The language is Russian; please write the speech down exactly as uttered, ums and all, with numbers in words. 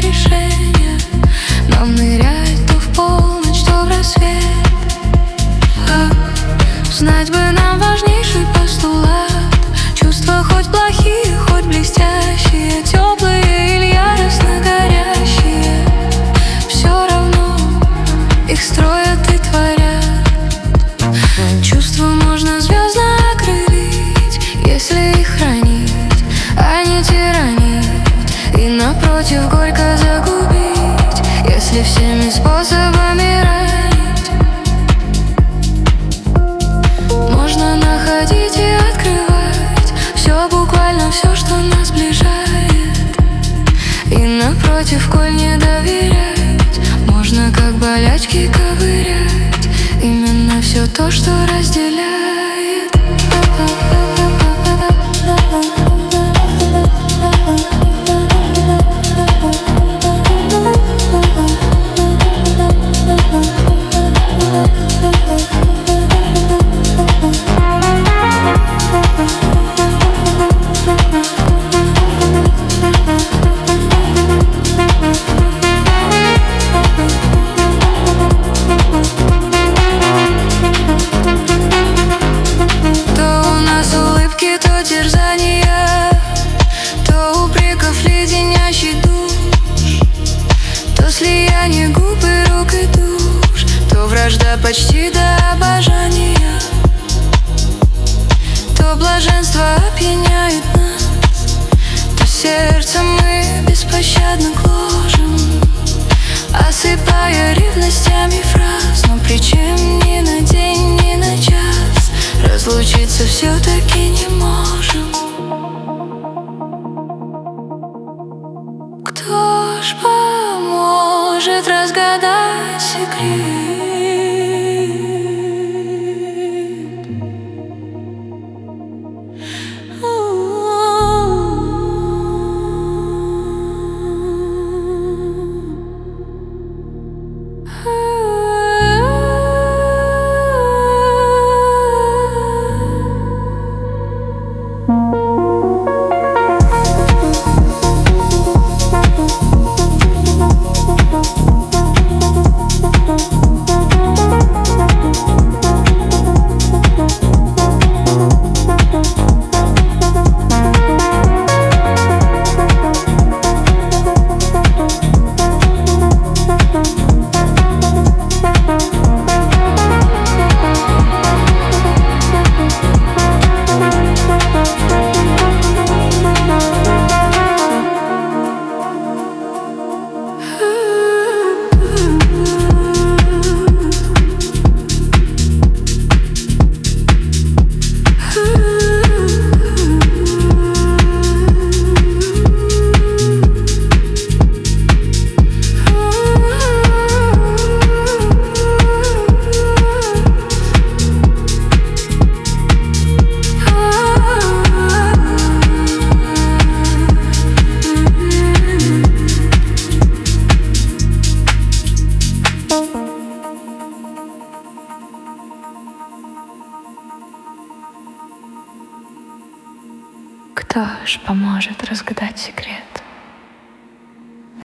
решение. Нам нырять то в полночь, то в рассвет. А, знать бы нам важнейший постулат: чувства хоть плохие, хоть блестящие, теплые или яростно горящие, все равно их строят и творят. Чувства можно звездно окрылить, если их хранить, а не тиранить, и напротив горько загубить, если всеми способами ранить. Можно находить и открывать все, буквально все, что нас сближает, и напротив, коль не доверять, можно как болячки ковырять именно все то, что разделяет. Слияние губ и рук и душ, то вражда почти до обожания, то блаженство опьяняет нас, то сердцем мы беспощадно гложем, осыпая ревностями фраз. Но причин ни на день, ни на час разлучиться все-таки не можем. Кто ж поможет разгадать секрет? Кто ж поможет разгадать секрет?